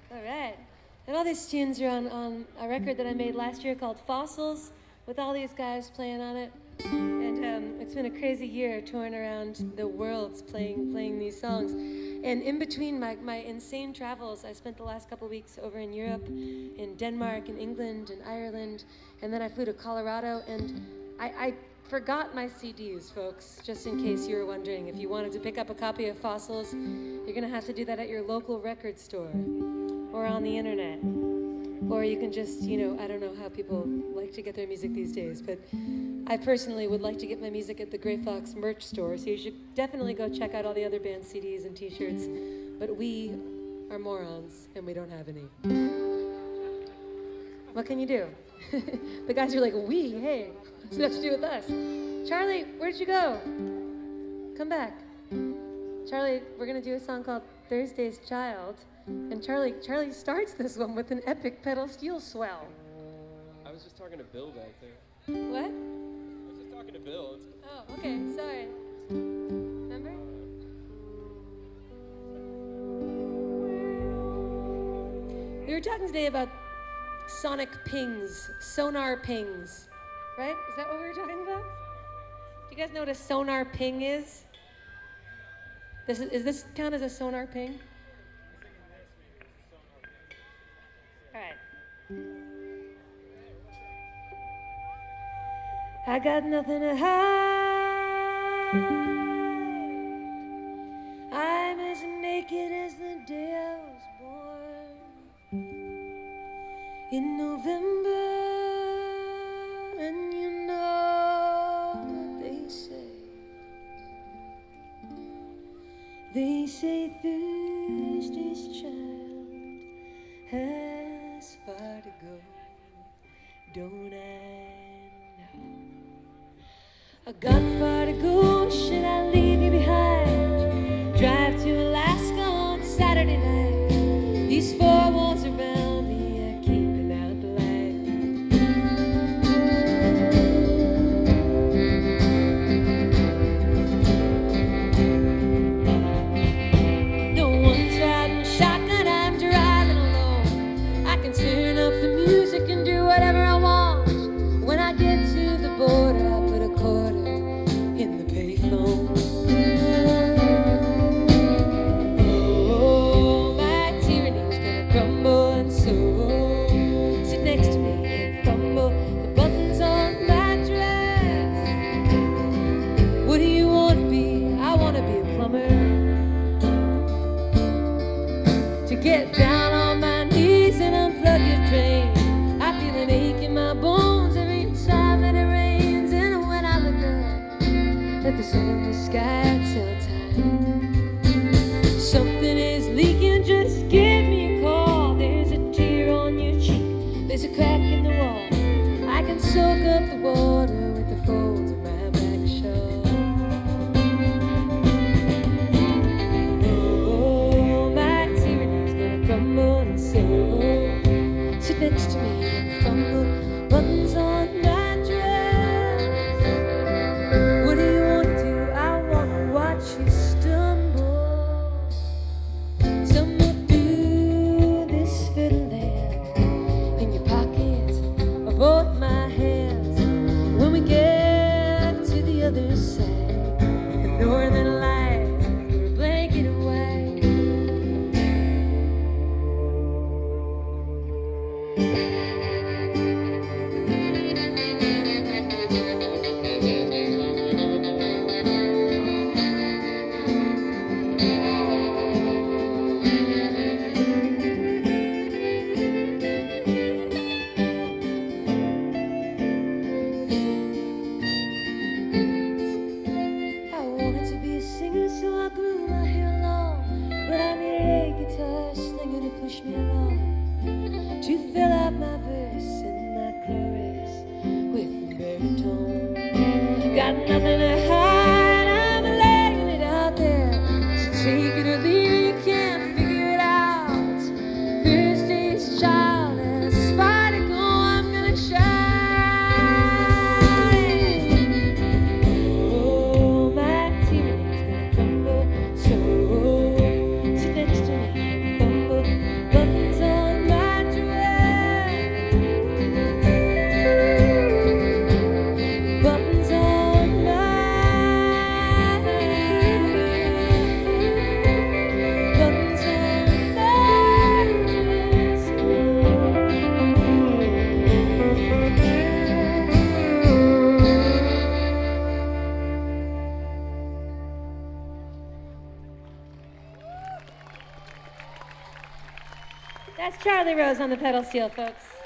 All right. And all these tunes are on a record that I made last year called Fossils, with all these guys playing on it. And it's been a crazy year touring around the world playing these songs. And in between my insane travels, I spent the last couple weeks over in Europe, in Denmark, in England, in Ireland, and then I flew to Colorado, and I forgot my CDs, folks, just in case you were wondering. If you wanted to pick up a copy of Fossils, you're gonna have to do that at your local record store or on the internet. Or you can just, I don't know how people like to get their music these days, but I personally would like to get my music at the Gray Fox merch store, so you should definitely go check out all the other band's CDs and t-shirts. But we are morons, and we don't have any. What can you do? The guys are like, hey, what's it have to do with us? Charlie, where'd you go? Come back. Charlie, we're gonna do a song called Thursday's Child. And Charlie starts this one with an epic pedal steel swell. I was just talking to Bill back there. What? I was just talking to Bill. Oh, okay, sorry. Remember? We were talking today about sonic pings, sonar pings, right? Is that what we were talking about? Do you guys know what a sonar ping is? Is this count as a sonar ping? All right. I got nothing to hide. I'm as naked as the day I was born. In November, and you know what they say. They say Thursday's child has far to go, don't I know? I got far to go, should I leave you behind? Drive to Alaska on Saturday night. These four walls around me are keeping out the light. No one's riding shotgun, I'm driving alone. I can turn up the music and do whatever I want. When I get to the border, I put a quarter in the payphone. Oh, my tyranny's gonna crumble, and so sit next to me and fumble the buttons on my dress. What do you want to be? I want to be a plumber. To get down on my knees and unplug your drain. I feel an ache in my bones every time that it rains. And when I look up at the sun in the sky, tell time something is leaking, just give me a call. There's a tear on your cheek, there's a crack in the wall. I can soak up the water with the folds of my back shawl. Oh, my tyranny's gonna crumble, and so sit next to me and fumble buttons on my dress. What do you want to do? I wanna watch you stumble. Stumble through this fiddleland in your pockets of both my hands. When we get to the other side, the northern lights are a blanket of white. I wanted to be a singer, so I grew my hair long. But I needed a guitar slinger to push me along, to fill out my verse and my chorus with the baritone. Got nothing to hide, I'm laying it out there. So take it or leave it, you can't figure it out. Thursday's child has far to go, I'm gonna shine. Oh, my tyranny's gonna crumble, so sit next to me and fumble buttons on That's Charlie Rose on the pedal steel, folks.